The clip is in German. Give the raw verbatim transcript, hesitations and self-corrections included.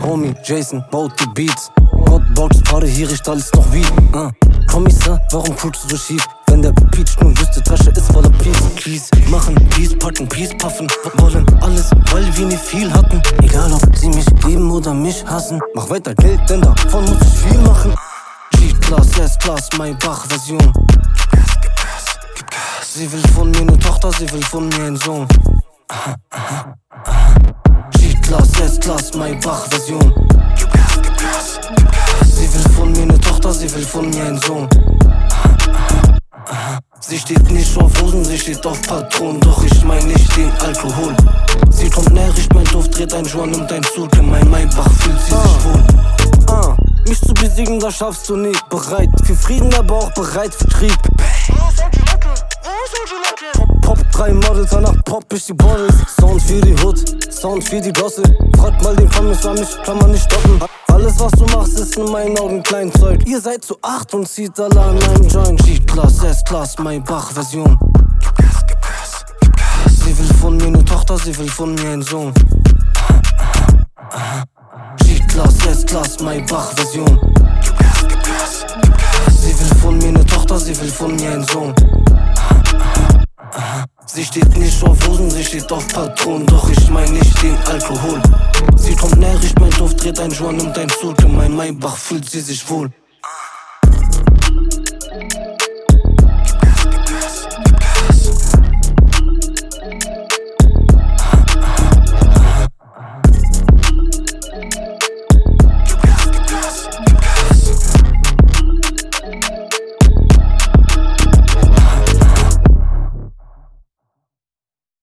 Homie, Jason baut die Beats. Hotbox, Party, hier riecht alles noch wie uh. Kommissar, warum guckst du so schief? Wenn der Peach nun wüsste, Tasche ist voller Peace. Keys machen, Peace packen, Peace puffen. Wollen alles, weil wir nie viel hatten. Egal ob sie mich lieben oder mich hassen. Mach weiter Geld, denn davon muss ich viel machen. G-Class, S-Class, Maybach-Version. Gib Gas, gib Gas, gib Gas. Sie will von mir ne Tochter, sie will von mir einen Sohn. Aha, aha, aha. G-Class, S-Class, Maybach-Version. Gib Gas, gib Gas, gib Gas. Sie will von mir ne Tochter, sie will von mir einen Sohn. Aha, aha, aha. Sie steht nicht auf Hosen, sie steht auf Patronen. Doch ich mein nicht den Alkohol. Sie kommt näher, riecht mein Duft, dreht ein Joint und ein Zug. In mein Maybach fühlt sie ah. sich wohl. ah. Mich zu besiegen, das schaffst du nie. Bereit für Frieden, aber auch bereit für Krieg. Pop, drei Models, danach pop ich die Bottles. Sound für die Hood, Sound für die Gosse. Frag mal den Kommissar, mich kann man nicht stoppen. Alles was du machst ist in meinen Augen Kleinzeug. Ihr seid zu acht und zieht alle an einem Joint. G-Class, S-Class, Maybach-Version. Gib Gas, gib Gas, gib Gas. Sie will von mir ne Tochter, sie will von mir einen Sohn. Aha, aha, aha. G-Class, S-Class, Maybach-Version. Gib Gas, gib Gas, gib Gas. Sie will von mir ne Tochter, sie will von mir einen Sohn. Aha, aha, aha. Sie steht nicht auf Hosen, sie steht auf Patronen. Doch ich mein nicht den Alkohol. Sie kommt näher, riecht mein Duft, dreht ein Joint und ein Zug. In mein Maybach fühlt sie sich wohl.